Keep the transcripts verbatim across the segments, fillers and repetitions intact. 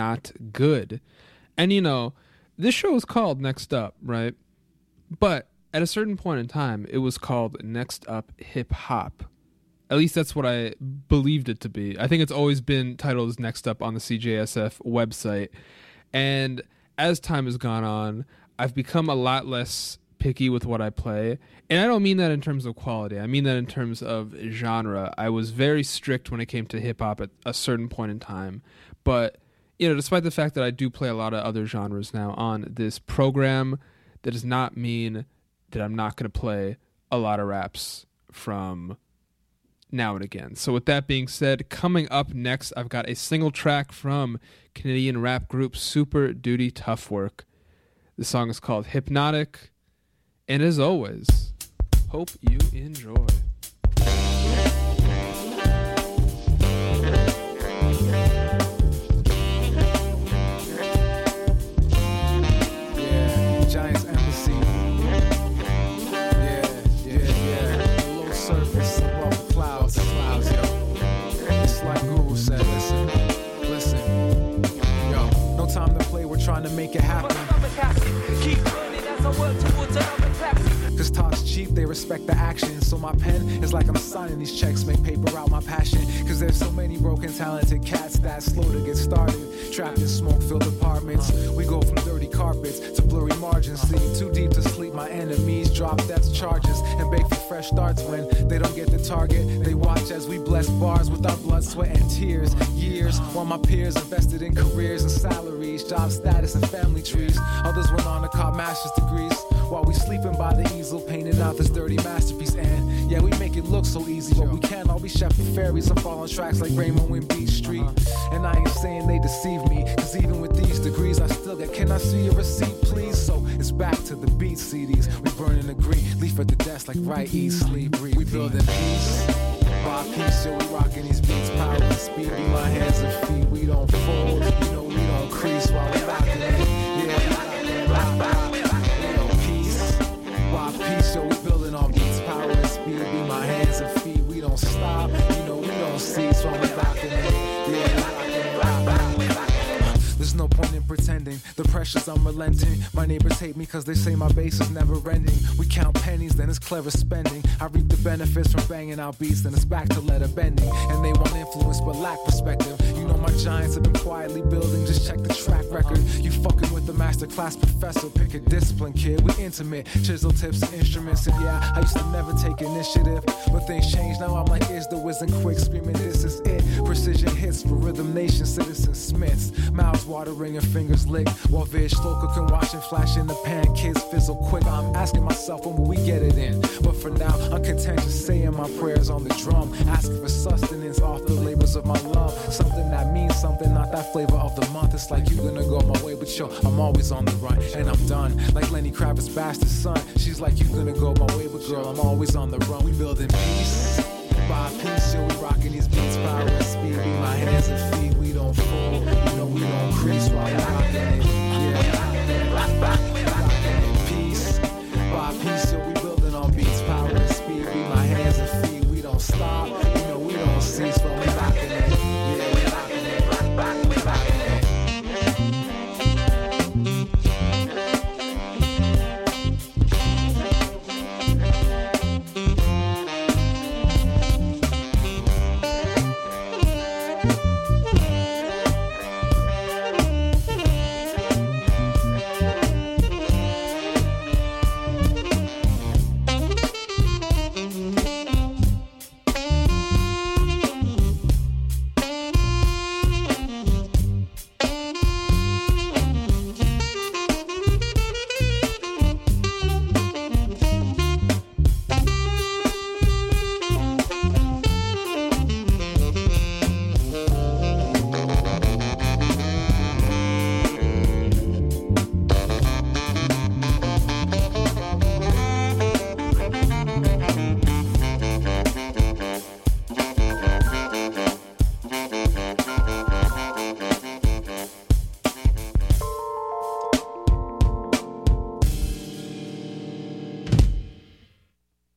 not good. And, you know, this show is called Next Up, right? But at a certain point in time, it was called Next Up Hip Hop. At least that's what I believed it to be. I think it's always been titled as Next Up on the C J S F website. And as time has gone on, I've become a lot less picky with what I play. And I don't mean that in terms of quality. I mean that in terms of genre. I was very strict when it came to hip-hop at a certain point in time. But, you know, despite the fact that I do play a lot of other genres now on this program, that does not mean that I'm not going to play a lot of raps from now and again. So with that being said, coming up next, I've got a single track from Canadian rap group Super Duty Tough Work. The song is called Hypnotic. And as always, hope you enjoy. Yeah, Giants Embassy. Yeah, yeah, yeah. Low surface above the clouds. Clouds, yo. It's like Guru said, listen, listen. Yo, no time to play, we're trying to make it happen. Keep running as I work towards another taxi. Cause talk's cheap, they respect the action. So my pen is like I'm signing these checks, make paper out my passion. Cause there's so many broken, talented cats that slow to get started. Trapped in smoke-filled apartments. We go from dirty carpets to blurry margins. Sleep too deep to sleep, my enemies drop death charges and beg for fresh starts when they don't get the target. They watch as we bless bars with our blood, sweat, and tears. Years while my peers invested in careers and salaries, job status, and family trees. Others went on to cop master's degrees while we sleeping by the easel, painting out this dirty masterpiece. And yeah, we make it look so easy, but we can't all be chef and fairies and fall on tracks like Raymond and Beach Street. And I ain't saying they deceive me, cause even with these degrees, I still get, can I see your receipt, please? So it's back to the beat C Ds. We burning the green, leaf at the desk like right, eat, sleep, breathe. We building peace by piece, yo, we rocking these beats, power and speed. Be my hands and feet, we don't fold, you know we don't crease while we rocking it. Yeah, rock, rock, you know, peace by piece, yo, we building on beats, power and speed. Be my hands and feet, we don't stop, you know we don't cease while we rocking it. Yeah, rock, rock, rock. There's no point in pretending, the pressure's unrelenting. My neighbors hate me cause they say my bass is never ending. We count pennies, then it's clever spending. I reap the benefits from banging out beats, then it's back to letter bending. And they want influence but lack perspective. You know my giants have been quietly building, just check the track record. You fucking with the masterclass professor, pick a discipline, kid. We intimate, chisel tips and instruments. And yeah, I used to never take initiative, but things change now. I'm like, is the whizzing quick, screaming this is it. Precision hits for Rhythm Nation, Citizen Smiths. Mouths watering and fingers lick, while Vig slow cooking, washing, flash in the pan. Kids fizzle quick. I'm asking myself when will we get it in, but for now I'm content just saying my prayers on the drum, asking for sustenance off the labors of my love. Something that means something, not that flavor of the month. It's like you gonna go my way, but yo, I'm always on the run and I'm done. Like Lenny Kravitz's bastard son. She's like you gonna go my way, but girl, I'm always on the run. We building peace by piece, yo, we rocking these beats, power and speed. Be my hands and feet, we don't fall, you know we don't crease while we rocking it. Yeah, rocking it. Peace by piece, yo, we building on beats, power and speed. Be my hands and feet, we don't stop, you know we don't cease when we rocking it. Yeah, we rocking it, rock, rock, we rocking it.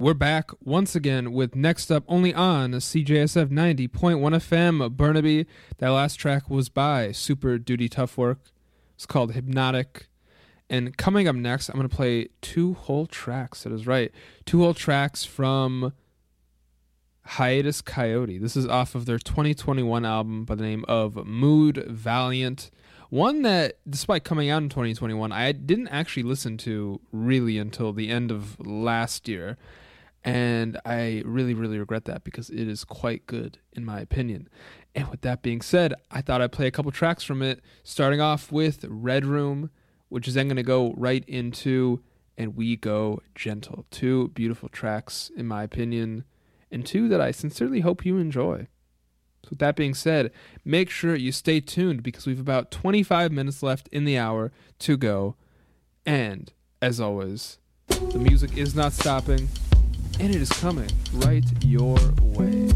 we're back once again with Next Up, only on C J S F ninety point one F M, Burnaby. That last track was by Super Duty Tough Work. It's called Hypnotic. And coming up next, I'm going to play two whole tracks. That is right. Two whole tracks from Hiatus Coyote. This is off of their twenty twenty-one album by the name of Mood Valiant. One that, despite coming out in twenty twenty-one, I didn't actually listen to really until the end of last year. And I really, really regret that because it is quite good, in my opinion. And with that being said, I thought I'd play a couple tracks from it, starting off with Red Room, which is then going to go right into And We Go Gentle. Two beautiful tracks, in my opinion, and two that I sincerely hope you enjoy. So with that being said, make sure you stay tuned because we have about twenty-five minutes left in the hour to go. And, as always, the music is not stopping, and it is coming right your way.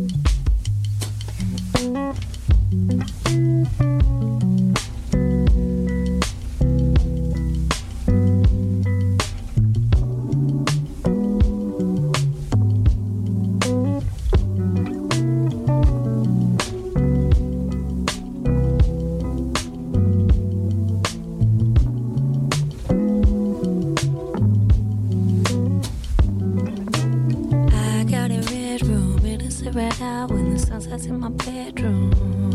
In my bedroom,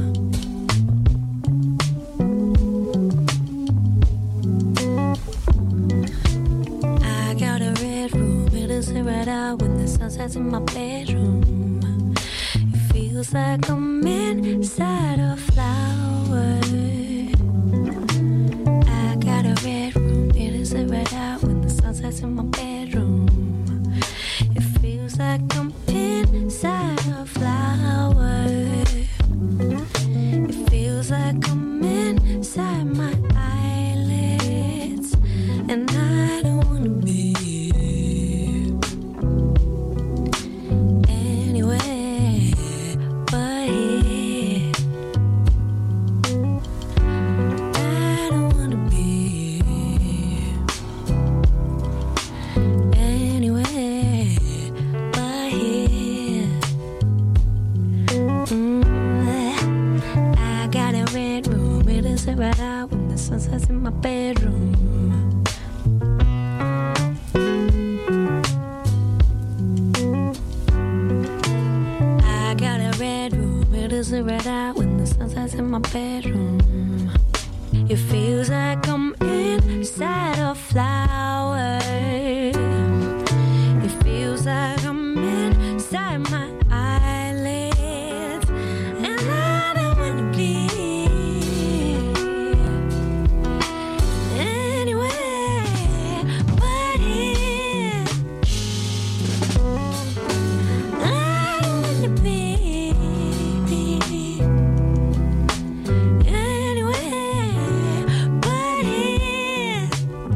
I got a red room. It is right out when the sun sets in my bedroom. It feels like I'm inside a flower. I got a red room. It is right out when the sun sets in my bedroom. It feels like I'm inside a flower. It feels like I'm inside my eyelids, and I don't wanna be anywhere but here. I don't wanna be anywhere but here. Mm, I got a red room. It is right out when the sun sets in my bedroom. I got a red room. It is right out when the sun sets in my bedroom. It feels like I'm inside a flower. It feels like I'm inside my eyelids, and I don't wanna be anywhere but here. I don't wanna be anywhere but here.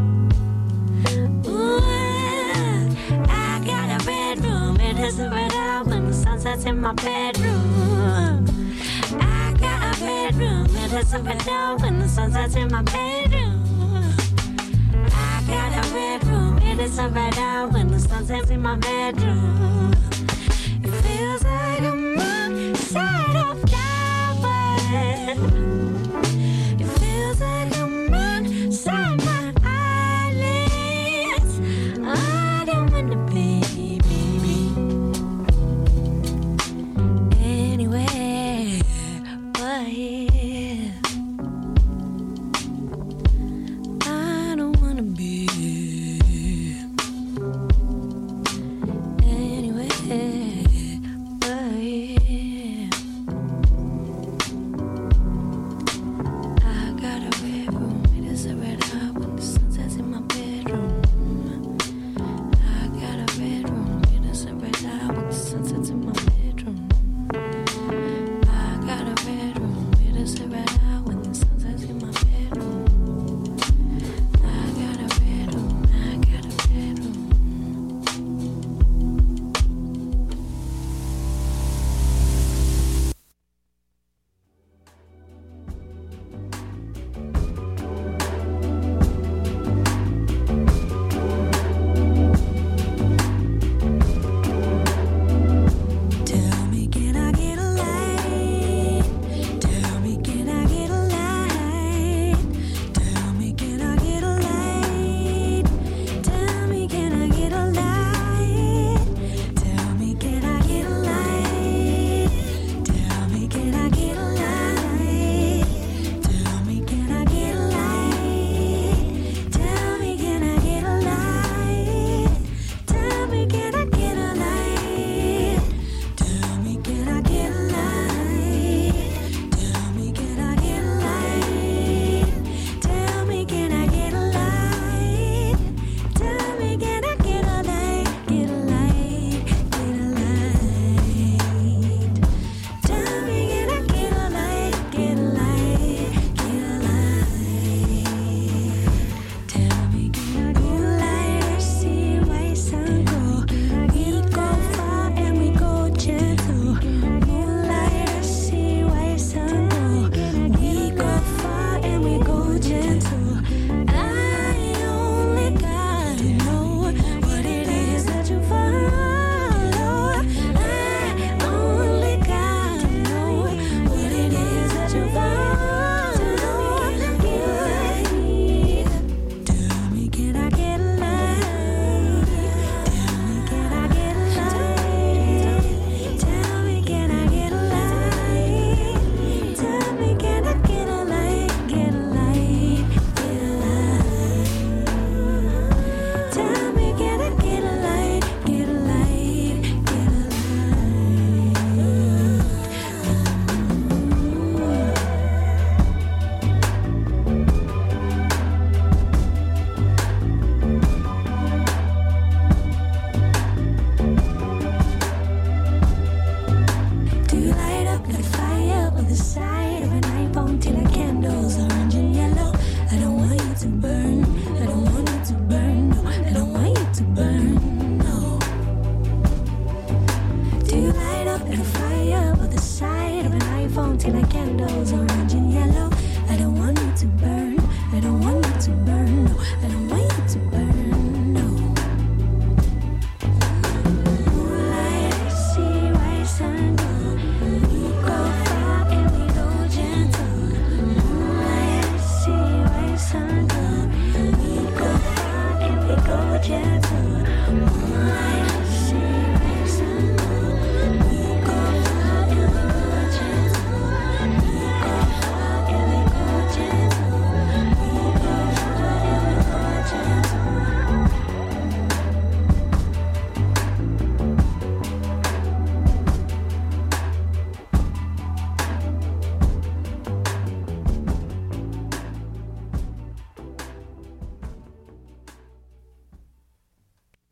Ooh, I got a red room. It is right out when the sun sets in my bedroom. I got a red room. It is right out when the sun sets in my bedroom. I got a red room. It is right out when the sun sets in my bedroom. It feels like I'm inside a flower. It feels like I'm inside my eyelids. I don't wanna be anywhere but here. I don't wanna be anywhere but here.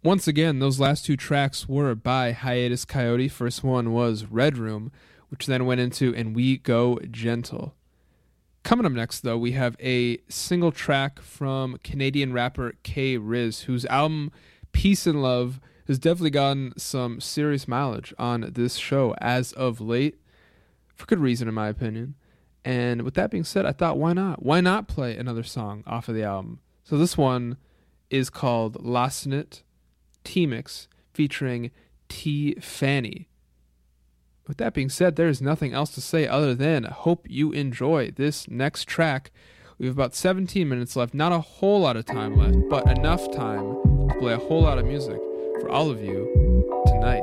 Once again, those last two tracks were by Hiatus Coyote. First one was Red Room, which then went into And We Go Gentle. Coming up next, though, we have a single track from Canadian rapper K Riz, whose album Peace and Love has definitely gotten some serious mileage on this show as of late, for good reason, in my opinion. And with that being said, I thought, why not? Why not play another song off of the album? So this one is called Lasnit T-Mix, featuring T Fanny. With that being said, there is nothing else to say other than hope you enjoy this next track. We have about seventeen minutes left, not a whole lot of time left, but enough time to play a whole lot of music for all of you tonight.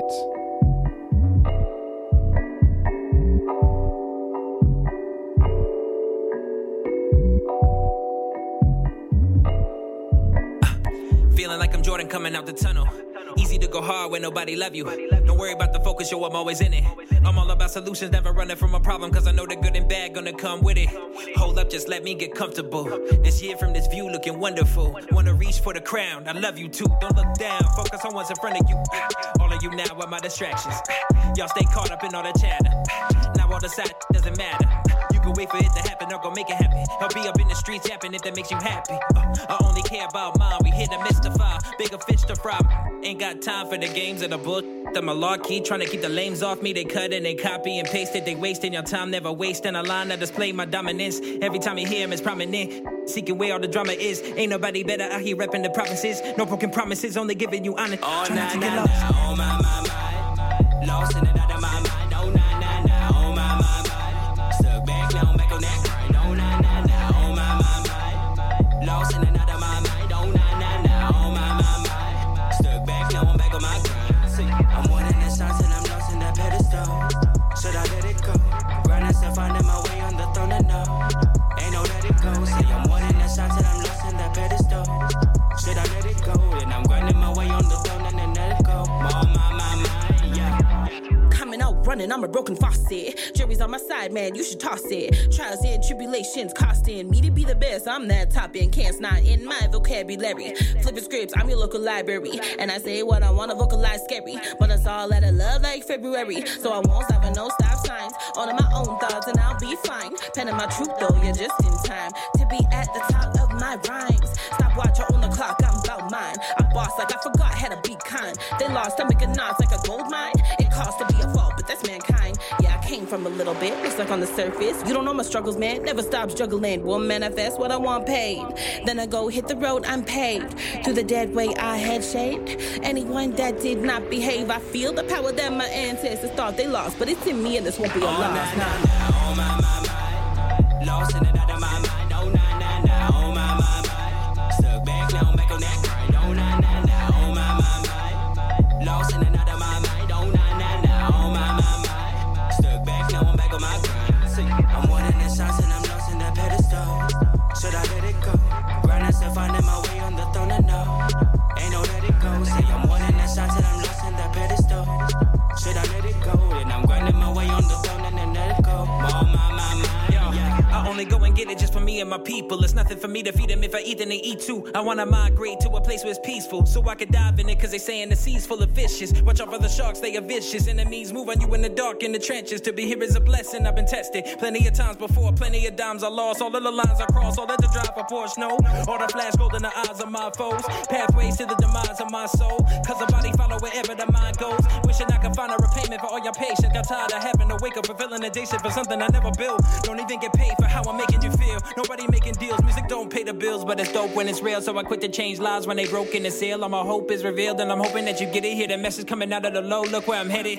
Feeling like I'm Jordan coming out the tunnel. Easy to go hard when nobody love you. Don't worry about the focus, yo, I'm always in it. I'm all about solutions, never running from a problem, cause I know the good and bad gonna come with it. Hold up, just let me get comfortable. This year from this view looking wonderful. Wanna reach for the crown, I love you too. Don't look down, focus on what's in front of you. All of you now are my distractions. Y'all stay caught up in all the chatter. Now all the side doesn't matter. You can wait for it to happen or go make it happen. I'll be up in the streets yapping if that makes you happy. uh, I only care about mine, we here to mystify. Bigger fish to fry. Ain't got time for the games and the bull. The malarkey trying to keep the lames off me. They cut and they copy and paste it. They wasting your time, never wasting a line. I display my dominance. Every time you hear him, it's prominent. Seeking where all the drama is. Ain't nobody better out here repping the provinces. No broken promises, only giving you honor. Oh, Try nah, not to nah, get nah, lost. oh, my, my, my. Lost in and out of my mind. Oh, nah, nah, nah, oh, my, my, my. Stuck back, now I'm back on that grind. Oh, nah, nah, nah, oh, my, my, my. Lost in and out of my mind. Oh, nah, nah, nah, oh, my, my, my. Stuck back, now I'm back on my grind. See, I'm one in the signs and I'm lost in that pedestal. Should I let it go? Grind myself, finding my way on the throne and no. Ain't no let it go. See, I'm one in the signs and I'm lost in that pedestal. Should I let it go? And I'm grinding my way on the throne and then let it go. Oh, my, my, my, yeah. Coming out running, I'm a broken faucet. Jury's on my side, man, you should toss it. Trials and tribulations costing me to be the best. I'm that top end, can't not in my vocabulary. Flipping scripts, I'm your local library. And I say what I want to vocalize scary. But it's all out of love like February. So I won't stop and no stop signs. All of my own thoughts and I'll be fine. Penning my truth though, you're just in time to be at the top of my rhymes. Stop watching on the clock, I'm about mine. I'm boss like I forgot how to be kind. They lost, I'm making knots like a gold mine. It costs to be a fault, but that's mankind. Yeah, I came from a little bit, looks like on the surface. You don't know my struggles, man, never stop struggling. Will manifest what I want paid. Then I go hit the road, I'm paved. Through the dead way I had shaped. Anyone that did not behave, I feel the power that my ancestors thought they lost. But it's in me and this won't be a Oh, loss. nah, nah, nah, oh, my, my, my. Lost in and out of my mind. Oh, nah, nah, nah, oh, my, my, my. Stuck back, now I'm back on that grind. Oh, nah, nah, nah, oh, my, my, my. Lost in and out of my mind. Oh, nah, nah, nah, oh, my, my, my. Stuck back, now I'm back on my grind. See, I'm one in the shots and I'm lost in that pedestal. Should I let it go? Grind myself, finding my way on the throne and no. Ain't no let it go. See, I'm one in the shots and I'm lost in that pedestal. Should I let it go? And I'm grinding my way on the throne and then let it go. Oh, my, my, my, yeah. I only go and get it just for me and my people. It's nothing for me to feed them. If I eat, then they eat too. I wanna migrate to a place where it's peaceful, so I can dive in it, cause they saying the sea's full of fishes. Watch out for the sharks, they are vicious. Enemies move on you in the dark, in the trenches. To be here is a blessing, I've been tested plenty of times before. Plenty of dimes I lost, all of the lines I crossed. All of the drive for Porsche, no. All the flash gold in the eyes of my foes. Pathways to the demise of my soul, cause the body follow wherever the mind goes. Wishing I could find a repayment for all your patience. Got tired of having to wake up fulfilling a day shift for something I never built. Don't even get paid for how I'm making you feel. Nobody making deals, music don't pay the bills, but it's dope when it's real. So I quit to change lives when they broke in the seal. All my hope is revealed, and I'm hoping that you get it. Hear the message coming out of the low. Look where I'm headed.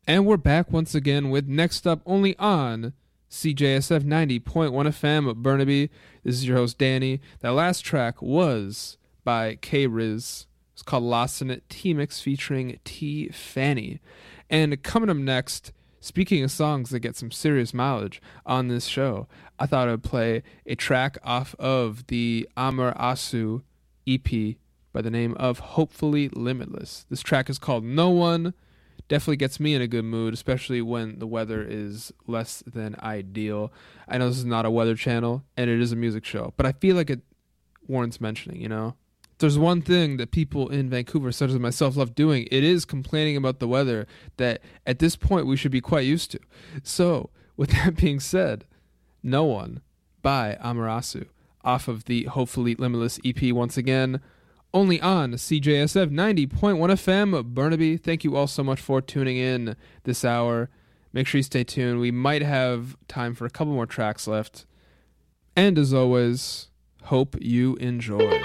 And we're back once again with Next Up, only on C J S F ninety point one F M Burnaby. This is your host, Danny. That last track was by K-Riz. It's called Lost in It T-Mix featuring T. Fanny. And coming up next, speaking of songs that get some serious mileage on this show, I thought I would play a track off of the Amar Asu E P by the name of Hopefully Limitless. This track is called No One. Definitely gets me in a good mood, especially when the weather is less than ideal. I know this is not a weather channel, and it is a music show, but I feel like it warrants mentioning, you know? If there's one thing that people in Vancouver, such as myself, love doing, it is complaining about the weather that at this point we should be quite used to. So, with that being said, No One by Amarasu off of the Hopefully Limitless E P once again, only on C J S F ninety point one F M Burnaby. Thank you all so much for tuning in this hour. Make sure you stay tuned. We might have time for a couple more tracks left. And as always, hope you enjoy.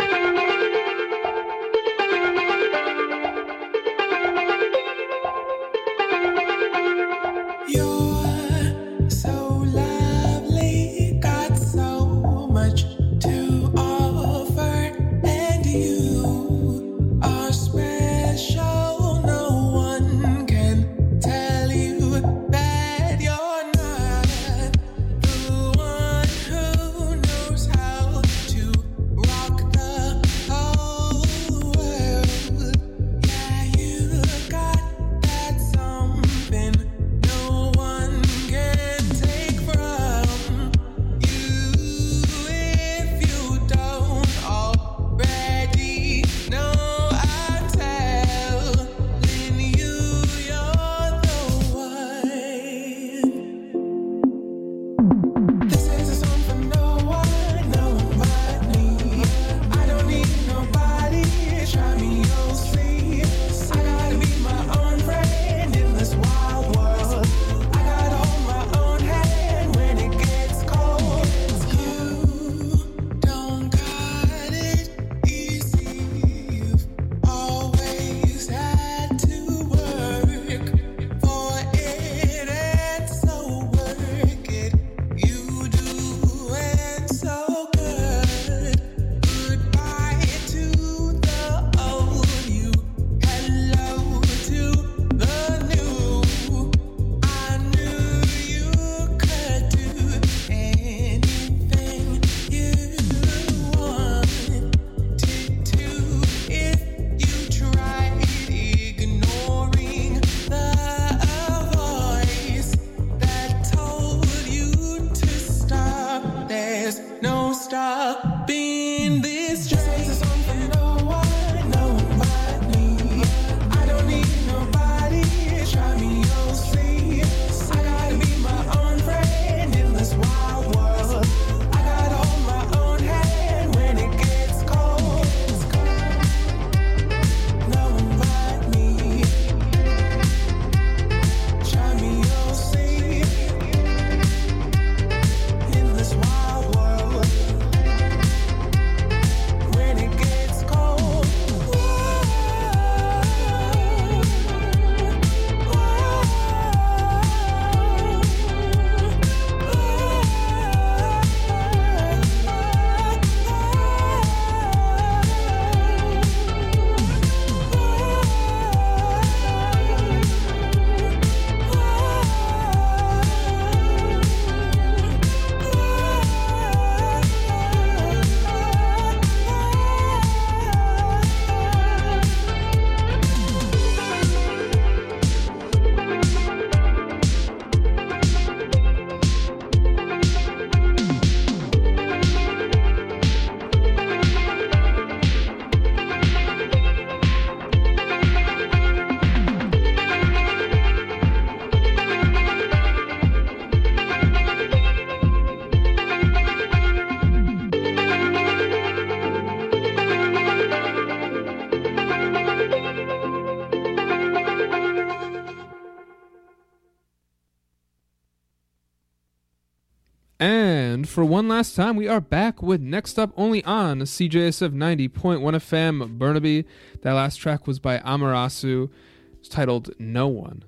And for one last time, we are back with Next Up, only on C J S F ninety point one F M Burnaby. That last track was by Amarasu. It's titled No One.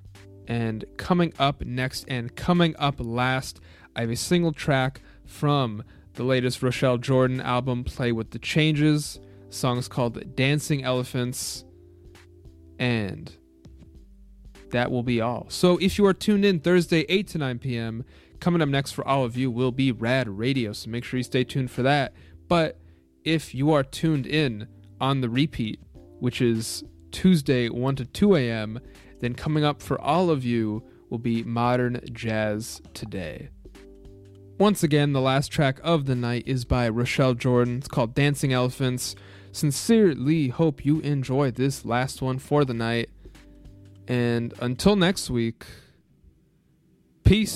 And coming up next and coming up last, I have a single track from the latest Rochelle Jordan album, Play With The Changes. The song is called Dancing Elephants. And that will be all. So if you are tuned in Thursday, eight to nine p.m., coming up next for all of you will be Rad Radio. So make sure you stay tuned for that. But if you are tuned in on the repeat, which is Tuesday, one to two a.m., then coming up for all of you will be Modern Jazz Today. Once again, the last track of the night is by Rochelle Jordan. It's called Dancing Elephants. Sincerely hope you enjoy this last one for the night. And until next week, peace.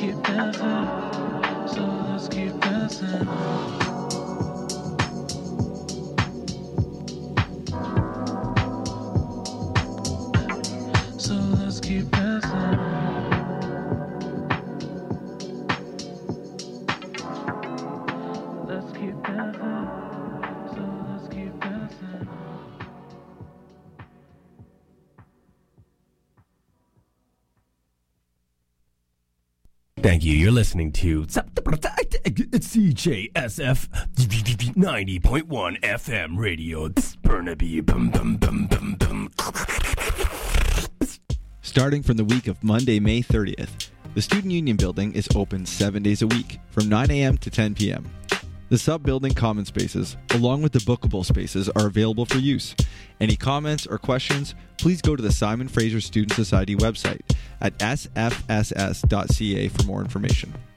keep dancing. So let's keep dancing. So let's keep dancing. Let's keep dancing. So let's keep dancing. Thank you. You're listening to C J S F ninety point one F M radio. Burnaby. Bum, bum, bum, bum, bum. Starting from the week of Monday, May thirtieth, the Student Union Building is open seven days a week from nine a.m. to ten p.m. The sub-building common spaces, along with the bookable spaces, are available for use. Any comments or questions, please go to the Simon Fraser Student Society website at s f s s dot c a for more information.